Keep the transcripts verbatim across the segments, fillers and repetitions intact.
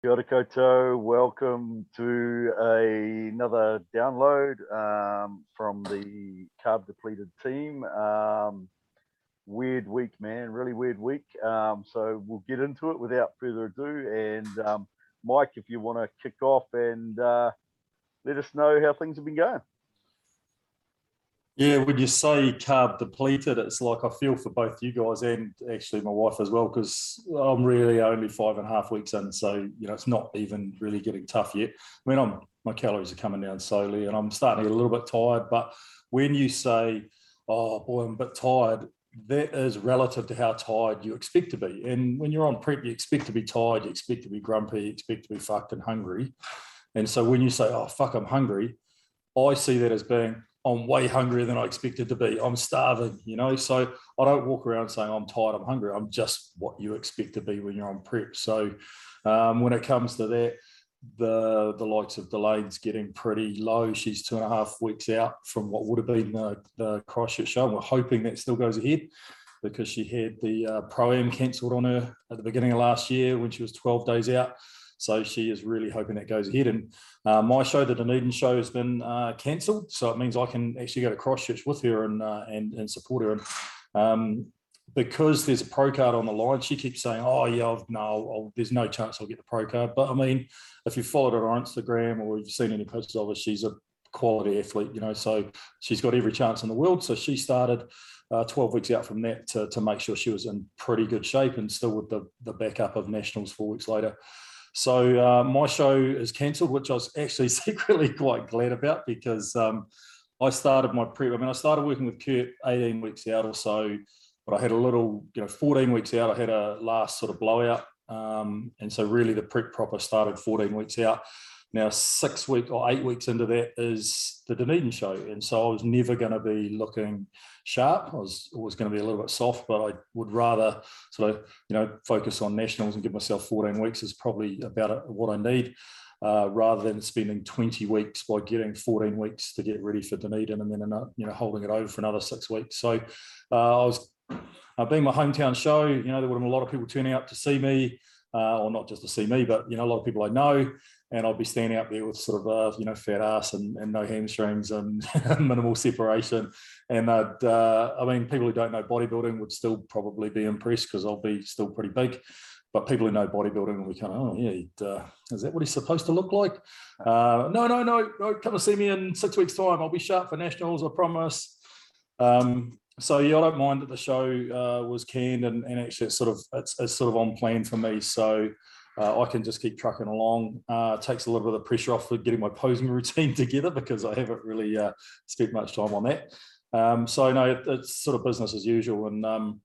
Kia ora koutou. Welcome to a, another download um, from the Carb Depleted team. Um, weird week, man, really weird week. Um, so we'll get into it without further ado. And um, Mike, if you want to kick off and uh, let us know how things have been going. Yeah, when you say carb depleted, it's like I feel for both you guys and actually my wife as well, because I'm really only five and a half weeks in. So, you know, it's not even really getting tough yet. I mean, I'm, my calories are coming down slowly and I'm starting to get a little bit tired. But when you say, oh boy, I'm a bit tired, that is relative to how tired you expect to be. And when you're on prep, you expect to be tired, you expect to be grumpy, you expect to be fucked and hungry. And so when you say, oh, fuck, I'm hungry, I see that as being, I'm way hungrier than I expected to be. I'm starving, you know. So I don't walk around saying I'm tired, I'm hungry. I'm just what you expect to be when you're on prep. So um, when it comes to that, the the likes of Delane's getting pretty low. She's two and a half weeks out from what would have been the, the Christchurch show. And we're hoping that still goes ahead because she had the uh, Pro-Am cancelled on her at the beginning of last year when she was twelve days out. So she is really hoping that goes ahead. And uh, my show, the Dunedin show, has been uh, cancelled. So it means I can actually go to Christchurch with her and uh, and, and support her. And um, because there's a pro card on the line, she keeps saying, oh, yeah, I've, no, I'll, there's no chance I'll get the pro card. But I mean, if you've followed her on Instagram or you've seen any pictures of her, she's a quality athlete, you know, so she's got every chance in the world. So she started uh, twelve weeks out from that to, to make sure she was in pretty good shape and still with the, the backup of nationals four weeks later. So uh, my show is cancelled, which I was actually secretly quite glad about because um, I started my prep. I mean, I started working with Kurt eighteen weeks out or so, but I had a little, you know, fourteen weeks out. I had a last sort of blowout. Um, and so really the prep proper started fourteen weeks out. Now, six weeks or eight weeks into that is the Dunedin show. And so I was never going to be looking sharp. I was always going to be a little bit soft, but I would rather sort of, you know, focus on nationals and give myself fourteen weeks is probably about what I need, uh, rather than spending twenty weeks by getting fourteen weeks to get ready for Dunedin and then, you know, holding it over for another six weeks. So uh, I was, uh, being my hometown show, you know, there would have been a lot of people turning out to see me, uh, or not just to see me, but, you know, a lot of people I know. And I'll be standing up there with sort of a, you know, fat ass and, and no hamstrings and minimal separation. And uh, I mean, people who don't know bodybuilding would still probably be impressed because I'll be still pretty big. But people who know bodybuilding will be kind of, oh, yeah, uh, is that what he's supposed to look like? Uh, no, no, no, no, come and see me in six weeks' time. I'll be sharp for nationals, I promise. Um, so, yeah, I don't mind that the show uh, was canned and, and actually it's sort of, it's, it's sort of on plan for me. So, Uh, I can just keep trucking along. Uh, it takes a little bit of the pressure off for getting my posing routine together because I haven't really uh, spent much time on that. Um, so no, it, it's sort of business as usual. And um,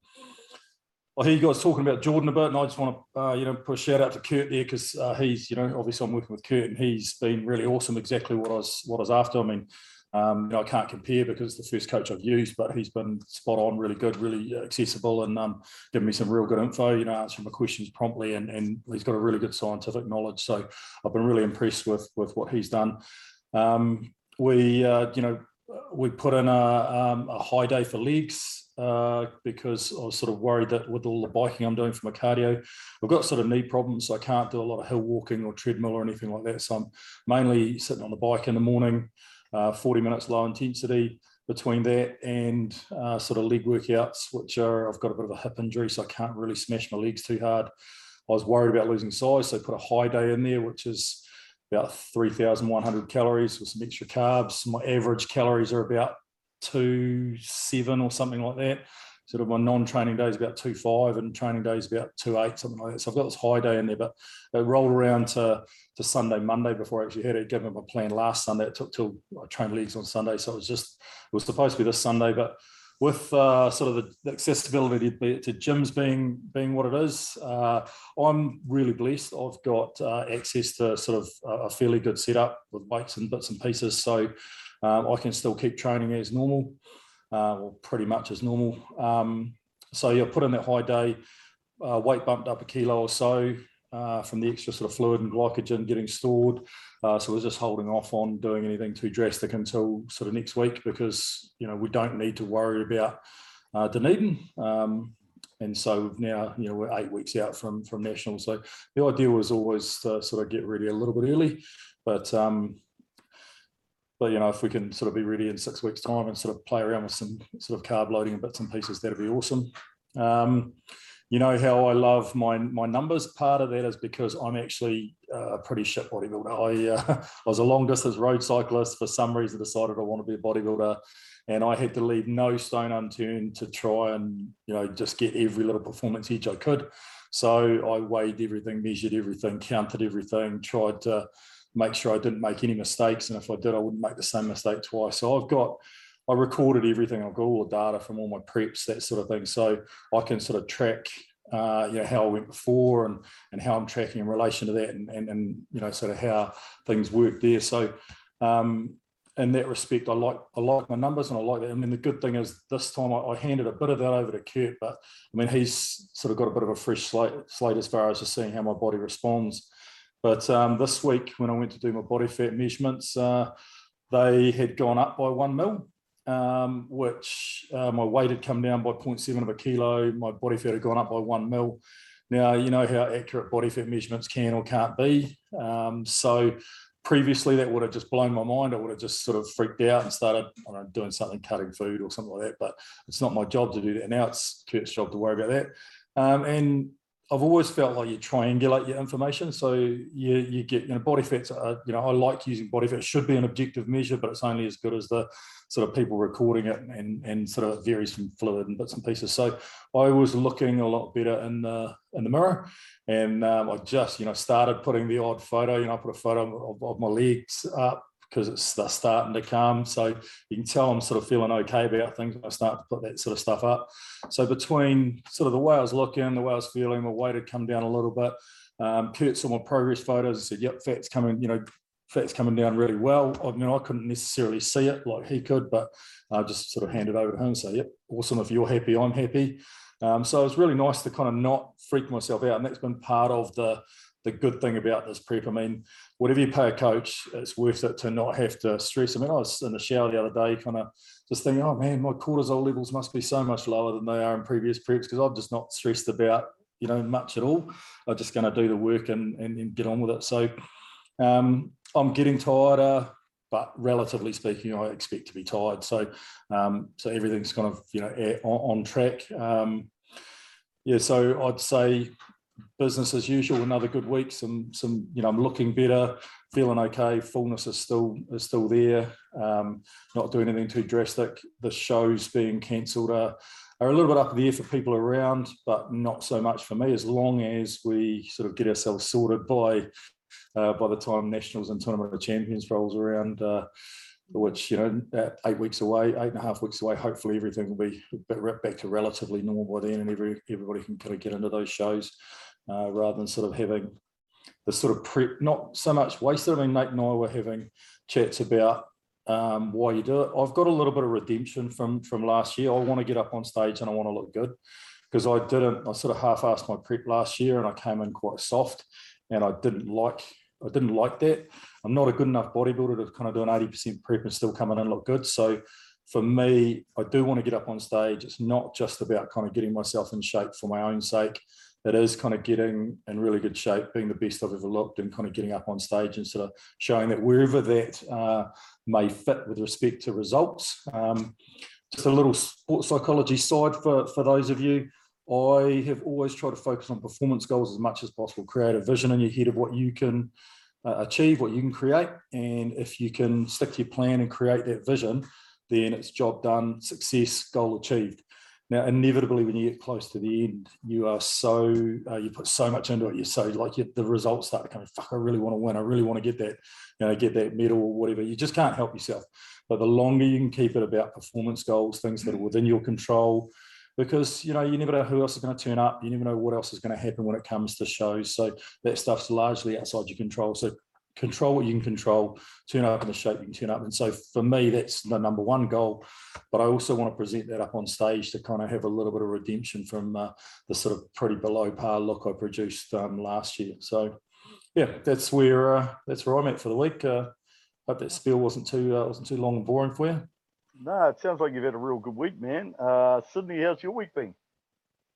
I hear you guys talking about Jordan a bit, and I just want to, uh, you know, put a shout out to Kurt there because uh, he's, you know, obviously I'm working with Kurt and he's been really awesome. Exactly what I was, what I was after. I mean, Um, you know, I can't compare because it's the first coach I've used, but he's been spot on, really good, really accessible, and um, giving me some real good info. You know, answering my questions promptly, and, and he's got a really good scientific knowledge. So I've been really impressed with with what he's done. Um, we, uh, you know, we put in a, um, a high day for legs uh, because I was sort of worried that with all the biking I'm doing for my cardio, I've got sort of knee problems, so I can't do a lot of hill walking or treadmill or anything like that. So I'm mainly sitting on the bike in the morning. Uh, forty minutes low intensity between that and uh, sort of leg workouts, which are, I've got a bit of a hip injury, so I can't really smash my legs too hard. I was worried about losing size, so I put a high day in there, which is about three thousand one hundred calories with some extra carbs. My average calories are about two seven or something like that. Sort of my non-training day is about two five and training day is about two eight, something like that. So I've got this high day in there, but it rolled around to, to Sunday, Monday before I actually had it. Given my plan last Sunday, it took till I trained legs on Sunday. So it was just, it was supposed to be this Sunday, but with uh, sort of the, the accessibility to, to gyms being being what it is, uh, I'm really blessed. I've got uh, access to sort of a fairly good setup with weights and bits and pieces. So um, I can still keep training as normal. Uh, well, pretty much as normal. Um, so you put in that high day, uh, weight bumped up a kilo or so uh, from the extra sort of fluid and glycogen getting stored. Uh, so we're just holding off on doing anything too drastic until sort of next week because, you know, we don't need to worry about uh, Dunedin. Um, and so now, you know, we're eight weeks out from from nationals. So the idea was always to sort of get ready a little bit early, but um, but you know, if we can sort of be ready in six weeks' time and sort of play around with some sort of carb loading and bits and pieces, that'd be awesome. Um, you know how I love my my numbers. Part of that is because I'm actually a pretty shit bodybuilder. I uh, I was a long distance road cyclist. For some reason, decided I want to be a bodybuilder, and I had to leave no stone unturned to try and, you know, just get every little performance edge I could. So I weighed everything, measured everything, counted everything, tried to make sure I didn't make any mistakes, and if I did, I wouldn't make the same mistake twice. So I've got, I recorded everything. I've got all the data from all my preps, that sort of thing. So I can sort of track, uh, you know, how I went before and and how I'm tracking in relation to that, and and, and you know, sort of how things work there. So um, in that respect, I like I like my numbers, and I like that. I mean, the good thing is this time I, I handed a bit of that over to Kurt, but I mean, he's sort of got a bit of a fresh slate, slate as far as just seeing how my body responds. But um, this week, when I went to do my body fat measurements, uh, they had gone up by one mil, um, which uh, my weight had come down by zero point seven of a kilo. My body fat had gone up by one mil. Now, you know how accurate body fat measurements can or can't be. Um, so previously, that would have just blown my mind. I would have just sort of freaked out and started, I don't know, doing something, cutting food or something like that. But it's not my job to do that now. It's Kurt's job to worry about that. Um, and I've always felt like you triangulate your information. So you you get, you know, body fats are, you know, I like using body fat. It should be an objective measure, but it's only as good as the sort of people recording it, and, and sort of varies from fluid and bits and pieces. So I was looking a lot better in the, in the mirror. And um, I just, you know, started putting the odd photo, you know, I put a photo of, of my legs up because it's starting to come. So you can tell I'm sort of feeling okay about things when I start to put that sort of stuff up. So between sort of the way I was looking, the way I was feeling, my weight had come down a little bit. Um, Kurt saw my progress photos and said, yep, fat's coming, you know, fat's coming down really well. I mean, I couldn't necessarily see it like he could, but I just sort of handed over to him and say, yep, awesome. If you're happy, I'm happy. Um, so it was really nice to kind of not freak myself out. And that's been part of the, the good thing about this prep. I mean, whatever you pay a coach, it's worth it to not have to stress. I mean, I was in the shower the other day kind of just thinking, oh man, my cortisol levels must be so much lower than they are in previous preps, because I'm just not stressed about, you know, much at all. I'm just going to do the work and, and, and get on with it. So um, I'm getting tireder, but relatively speaking, I expect to be tired. So um, so everything's kind of, you know, on, on track. Um, yeah, so I'd say business as usual. Another good week. Some, some, you know, I'm looking better, feeling okay. Fullness is still is still there. Um, not doing anything too drastic. The shows being cancelled are, are a little bit up in the air for people around, but not so much for me. As long as we sort of get ourselves sorted by uh, by the time Nationals and Tournament of Champions rolls around, uh, which, you know, eight weeks away, eight and a half weeks away. Hopefully, everything will be back to relatively normal by then, and every everybody can kind of get into those shows. Uh, rather than sort of having the sort of prep, not so much wasted. I mean, Nate and I were having chats about um, why you do it. I've got a little bit of redemption from from last year. I want to get up on stage and I want to look good, because I didn't, I sort of half-assed my prep last year and I came in quite soft, and I didn't like, I didn't like that. I'm not a good enough bodybuilder to kind of do an eighty percent prep and still come in and look good. So for me, I do want to get up on stage. It's not just about kind of getting myself in shape for my own sake. It is kind of getting in really good shape, being the best I've ever looked, and kind of getting up on stage and sort of showing that wherever that uh, may fit with respect to results. Um, just a little sports psychology side for, for those of you. I have always tried to focus on performance goals as much as possible. Create a vision in your head of what you can uh, achieve, what you can create. And if you can stick to your plan and create that vision, then it's job done, success, goal achieved. Now, inevitably, when you get close to the end, you are so, uh, you put so much into it. You're so, like, you, the results start to come, fuck, I really want to win. I really want to get that, you know, get that medal or whatever. You just can't help yourself. But the longer you can keep it about performance goals, things that are within your control, because, you know, you never know who else is going to turn up. You never know what else is going to happen when it comes to shows. So that stuff's largely outside your control. So control what you can control, turn up in the shape you can turn up. And so for me, that's the number one goal. But I also want to present that up on stage to kind of have a little bit of redemption from uh, the sort of pretty below par look I produced um, last year. So yeah, that's where uh, that's where I'm at for the week. Uh, hope that spiel wasn't too uh, wasn't too long and boring for you. No, it sounds like you've had a real good week, man. Uh, Sydney, how's your week been?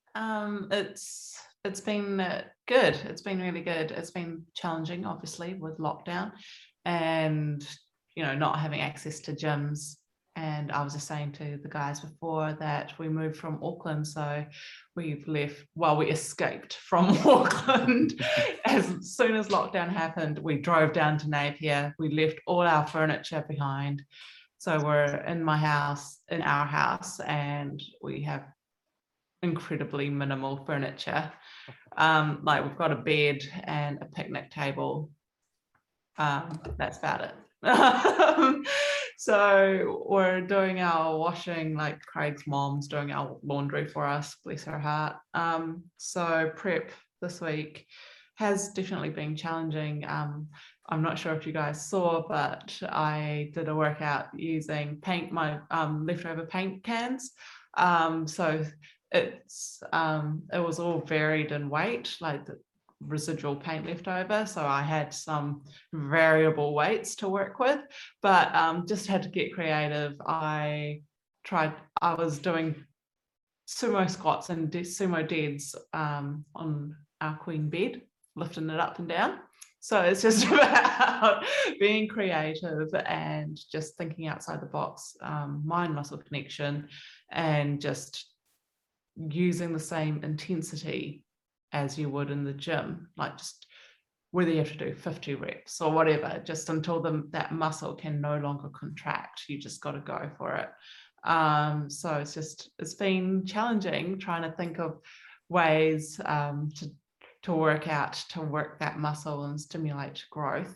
Um, it's it's been uh, good. It's been really good. It's been challenging, obviously, with lockdown, and you know, not having access to gyms. And I was just saying to the guys before that we moved from Auckland, so we've left. Well, we escaped from Auckland as soon as lockdown happened. We drove down to Napier. We left all our furniture behind. So we're in my house, in our house, and we have incredibly minimal furniture. Um, like we've got a bed and a picnic table. Um, that's about it. So we're doing our washing, like Craig's mom's doing our laundry for us, bless her heart. Um, so prep this week has definitely been challenging. Um, I'm not sure if you guys saw, but I did a workout using paint, my um, leftover paint cans. Um, so it's um, it was all varied in weight, like the residual paint left over. So I had some variable weights to work with, but um, just had to get creative. I tried, I was doing sumo squats and de- sumo deads um, on our queen bed, lifting it up and down. So it's just about being creative and just thinking outside the box, um, mind muscle connection, and just using the same intensity as you would in the gym, like just whether you have to do fifty reps or whatever, just until the, that muscle can no longer contract. You just got to go for it. Um, so it's just, it's been challenging trying to think of ways um, to, to work out, to work that muscle and stimulate growth.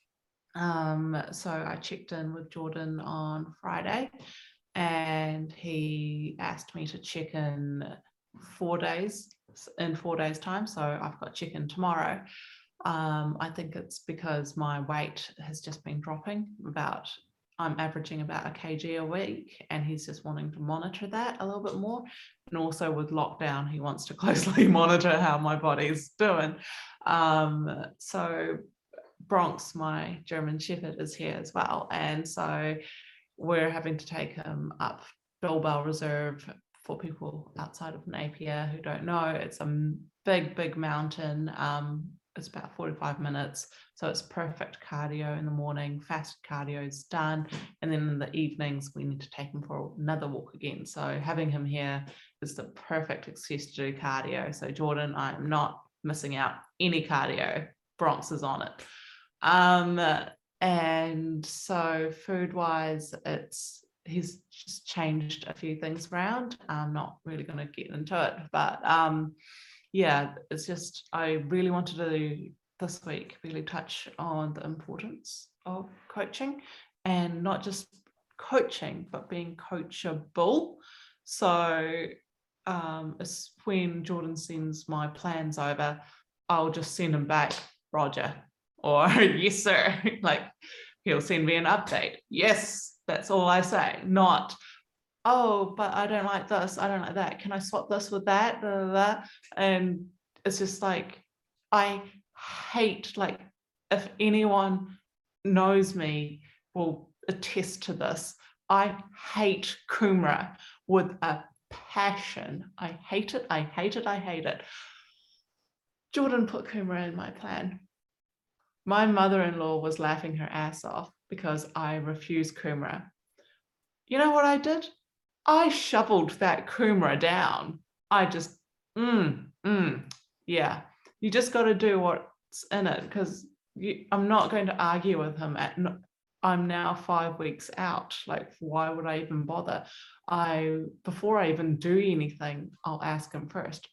Um, so I checked in with Jordan on Friday, and he asked me to check in four days in four days time. So I've got check in tomorrow. Um, I think it's because my weight has just been dropping about, I'm averaging about a kg a week, and he's just wanting to monitor that a little bit more. And also with lockdown, he wants to closely monitor how my body's doing. Um, so Bronx, my German Shepherd, is here as well. And so we're having to take him up Bilbao Reserve. For people outside of Napier who don't know, it's a big, big mountain. Um, it's about forty-five minutes. So it's perfect cardio in the morning, fast cardio is done. And then in the evenings, we need to take him for another walk again. So having him here is the perfect excuse to do cardio. So Jordan, I'm not missing out any cardio. Bronx is on it. Um, and so food-wise, it's he's just changed a few things around. I'm not really going to get into it, but um, yeah, it's just, I really wanted to this week really touch on the importance of coaching, and not just coaching, but being coachable. So um, it's when Jordan sends my plans over, I'll just send him back, Roger, or yes, sir. Like he'll send me an update. Yes. That's all I say, not, oh, but I don't like this, I don't like that. Can I swap this with that? Blah, blah, blah. And it's just like, I hate, like, if anyone knows me will attest to this, I hate Kumara with a passion. I hate it, I hate it, I hate it. Jordan put Kumara in my plan. My mother-in-law was laughing her ass off because I refused Kumara. You know what I did? I shoveled that Kumara down. I just, mm, mm, yeah. You just got to do what's in it, because I'm not going to argue with him. At, I'm now five weeks out. Like, why would I even bother? I before I even do anything, I'll ask him first.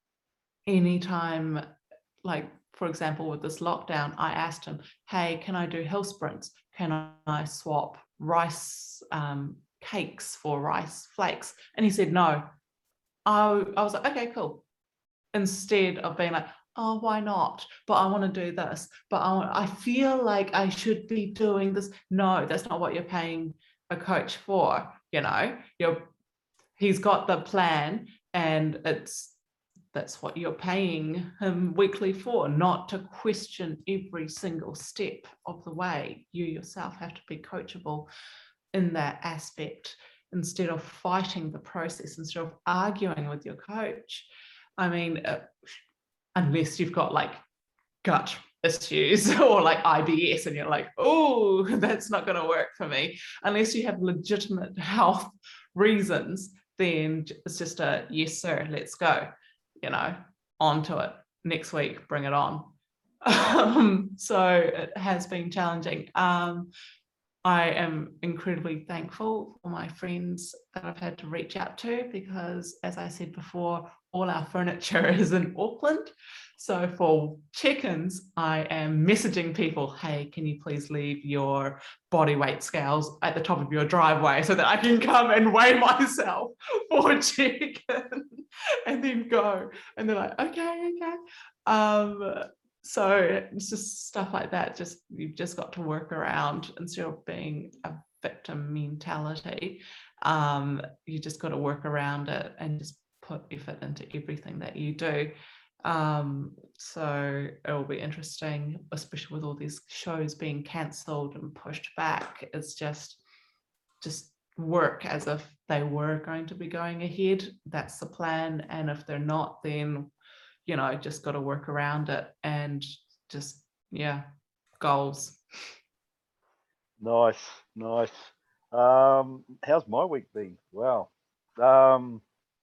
Anytime, like, for example, with this lockdown, I asked him, hey, can I do hill sprints? Can I swap rice um, cakes for rice flakes? And he said, no. I, I was like, okay, cool. Instead of being like, oh, why not? But I want to do this. But I, want, I feel like I should be doing this. No, that's not what you're paying a coach for. You know, you're, he's got the plan, and it's, that's what you're paying him weekly for, not to question every single step of the way. You yourself have to be coachable in that aspect. instead of fighting the process, instead of arguing with your coach. I mean, uh, unless you've got like gut issues or like I B S and you're like, oh, that's not going to work for me. Unless you have legitimate health reasons, then it's just a yes, sir, let's go, you know, on to it. Next week, bring it on. Um, so it has been challenging. Um, I am incredibly thankful for my friends that I've had to reach out to because, as I said before, all our furniture is in Auckland. So for check-ins, I am messaging people, hey, can you please leave your body weight scales at the top of your driveway so that I can come and weigh myself for a check-in and then go. And they're like, okay, okay. Um, So it's just stuff like that. Just you've just got to work around instead of being a victim mentality. Um, you just got to work around it and just put effort into everything that you do. Um, so it will be interesting, especially with all these shows being cancelled and pushed back. It's just just work as if they were going to be going ahead. That's the plan. And if they're not, then you know, just got to work around it and just, yeah, goals. Nice, nice. Um, how's my week been? Wow. Um,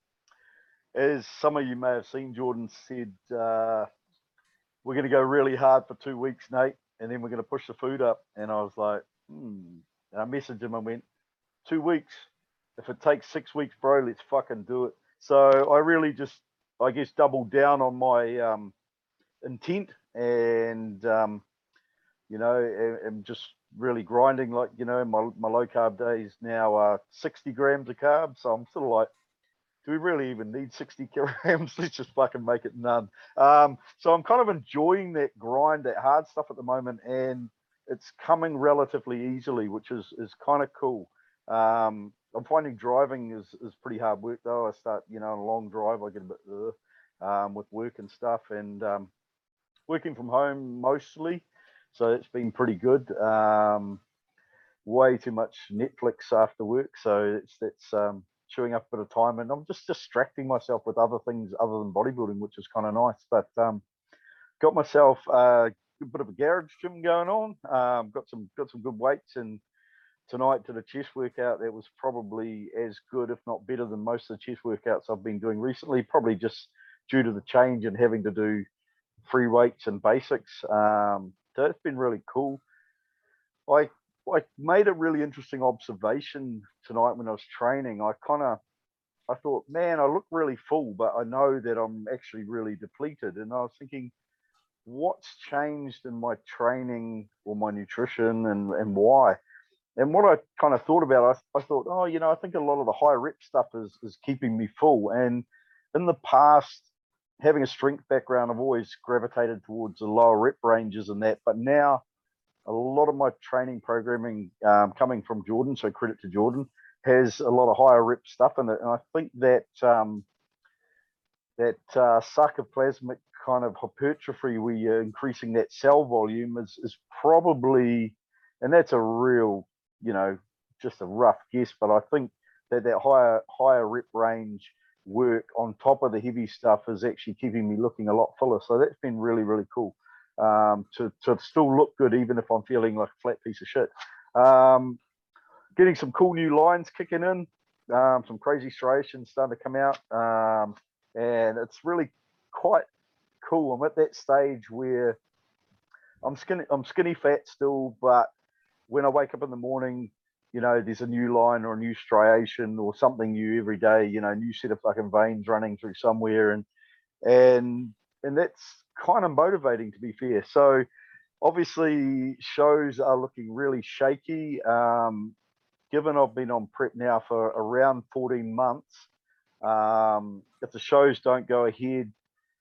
as some of you may have seen, Jordan said, uh, we're going to go really hard for two weeks, Nate, and then we're going to push the food up. And I was like, hmm. And I messaged him and went, two weeks. If it takes six weeks, bro, let's fucking do it. So I really just, I guess, doubled down on my um, intent and, um, you know, am just really grinding. Like, you know, my, my low carb days now are sixty grams of carbs. So I'm sort of like, do we really even need sixty grams? Let's just fucking make it none. Um, so I'm kind of enjoying that grind, that hard stuff at the moment. And it's coming relatively easily, which is, is kind of cool. Um, I'm finding driving is, is pretty hard work though. I start, you know, on a long drive, I get a bit uh, um, with work and stuff, and um, working from home mostly. So it's been pretty good. Um, way too much Netflix after work, so it's that's um, chewing up a bit of time, and I'm just distracting myself with other things other than bodybuilding, which is kind of nice. But um, got myself uh, a bit of a garage gym going on. Um, got some got some good weights, and tonight to the chest workout that was probably as good, if not better, than most of the chest workouts I've been doing recently, probably just due to the change and having to do free weights and basics. Um, so it's been really cool. I I made a really interesting observation tonight when I was training. I kind of I thought, man, I look really full, but I know that I'm actually really depleted. And I was thinking, what's changed in my training or my nutrition, and, and why? And what I kind of thought about, I, I thought, oh, you know, I think a lot of the high rep stuff is, is keeping me full. And in the past, having a strength background, I've always gravitated towards the lower rep ranges and that. But now, a lot of my training programming um, coming from Jordan, so credit to Jordan, has a lot of higher rep stuff in it. And I think that um, that uh, sarcoplasmic kind of hypertrophy, where you're increasing that cell volume, is, is probably, and that's a real, you know, just a rough guess, but I think that that higher higher rep range work on top of the heavy stuff is actually keeping me looking a lot fuller. So that's been really, really cool. Um, to, to still look good, even if I'm feeling like a flat piece of shit. Um, getting some cool new lines kicking in, um, some crazy striations starting to come out. Um, and it's really quite cool. I'm at that stage where I'm skinny, I'm skinny fat still, but when I wake up in the morning, you know, there's a new line or a new striation or something new every day, you know, new set of fucking veins running through somewhere. And, and, and that's kind of motivating, to be fair. So obviously shows are looking really shaky. Um, given I've been on prep now for around fourteen months, um, if the shows don't go ahead,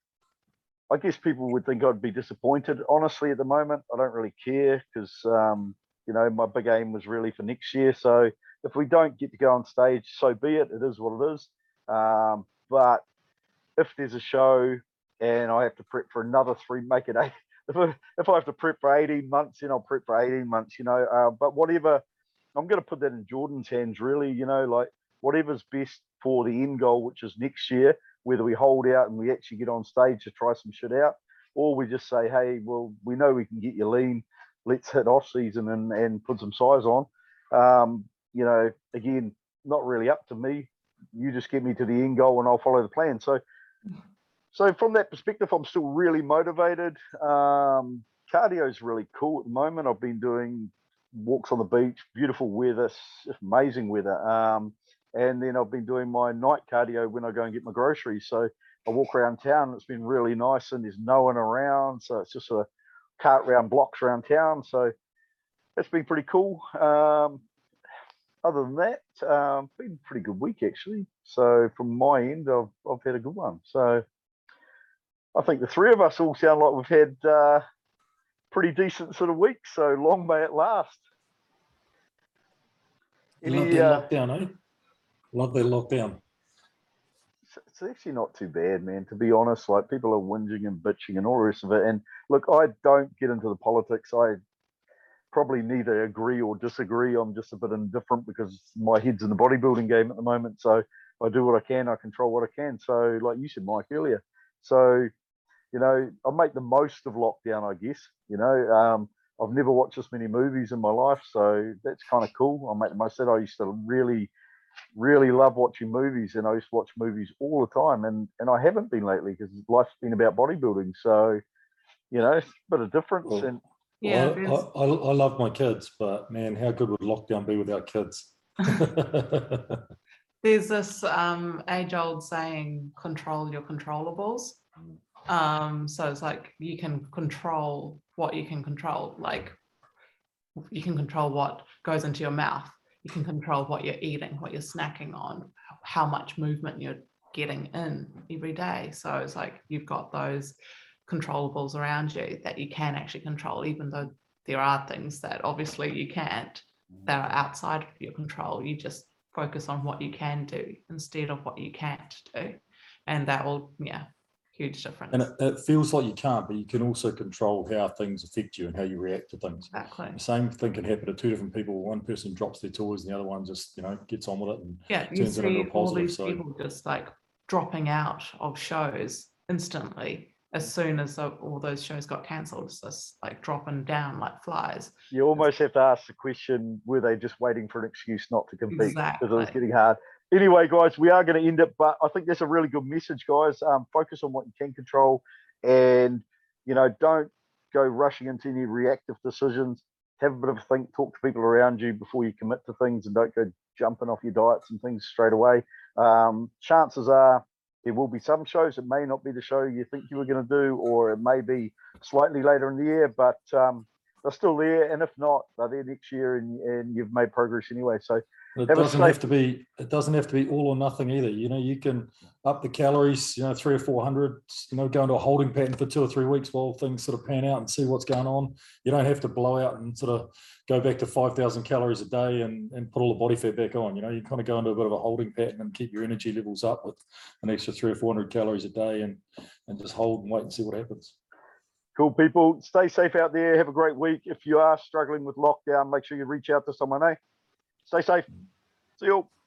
I guess people would think I'd be disappointed. Honestly, at the moment, I don't really care because, um, you know, my big aim was really for next year. So if we don't get to go on stage, so be it. It is what it is. Um, but if there's a show and I have to prep for another three, make it eight. If I, if I have to prep for eighteen months, then I'll prep for eighteen months, you know. Uh, but whatever, I'm going to put that in Jordan's hands, really. You know, like whatever's best for the end goal, which is next year, whether we hold out and we actually get on stage to try some shit out, or we just say, hey, well, we know we can get you lean. Let's hit off season and, and put some size on. Um, you know, again, not really up to me. You just get me to the end goal and I'll follow the plan. So, so from that perspective, I'm still really motivated. Um, cardio is really cool at the moment. I've been doing walks on the beach, beautiful weather, amazing weather. Um, and then I've been doing my night cardio when I go and get my groceries. So I walk around town. It's been really nice and there's no one around. So it's just a cart round blocks around town. So that's been pretty cool. Um, other than that, um, been a pretty good week actually. So from my end, I've, I've had a good one. So I think the three of us all sound like we've had uh, pretty decent sort of weeks. So long may it last. Any, Love that uh, lockdown, eh? Love that lockdown. It's actually not too bad, man, to be honest. Like, people are whinging and bitching and all the rest of it. And look, I don't get into the politics. I probably neither agree or disagree. I'm just a bit indifferent because my head's in the bodybuilding game at the moment. So I do what I can. I control what I can. So like you said, Mike, earlier. So, you know, I make the most of lockdown, I guess. You know, um, I've never watched this many movies in my life. So that's kind of cool. I make the most of it. I used to really really love watching movies, and I used to watch movies all the time, and and I haven't been lately because life's been about bodybuilding. So, you know, it's a bit of difference. Well, and yeah, well, I, I, I love my kids, but man, how good would lockdown be without kids? There's this um, age-old saying, control your controllables. Um, so it's like you can control what you can control. Like you can control what goes into your mouth. You can control what you're eating, what you're snacking on, how much movement you're getting in every day. So it's like you've got those controllables around you that you can actually control, even though there are things that obviously you can't, that are outside of your control. You just focus on what you can do instead of what you can't do. And that will, yeah, huge difference. And it, it feels like you can't, but you can also control how things affect you and how you react to things. Exactly. The same thing can happen to two different people. One person drops their toys and the other one just, you know, gets on with it and yeah, you turns it into a see all positive. these So people just like dropping out of shows instantly as soon as the, all those shows got cancelled. It's just like dropping down like flies. You almost have to ask the question, were they just waiting for an excuse not to compete? Exactly. Because it was getting hard. Anyway, guys, we are going to end it, but I think that's a really good message, guys. Um, focus on what you can control, and, you know, don't go rushing into any reactive decisions. Have a bit of a think, talk to people around you before you commit to things, and don't go jumping off your diets and things straight away. Um, chances are there will be some shows. It may not be the show you think you were going to do, or it may be slightly later in the year, but um, they're still there. And if not, they're there next year, and, and you've made progress anyway. So it doesn't have to be. It doesn't have to be all or nothing either. You know, you can up the calories. You know, three or four hundred. You know, go into a holding pattern for two or three weeks while things sort of pan out and see what's going on. You don't have to blow out and sort of go back to five thousand calories a day and and put all the body fat back on. You know, you kind of go into a bit of a holding pattern and keep your energy levels up with an extra three or four hundred calories a day, and and just hold and wait and see what happens. Cool, people. Stay safe out there. Have a great week. If you are struggling with lockdown, make sure you reach out to someone, eh? Stay safe. See you all.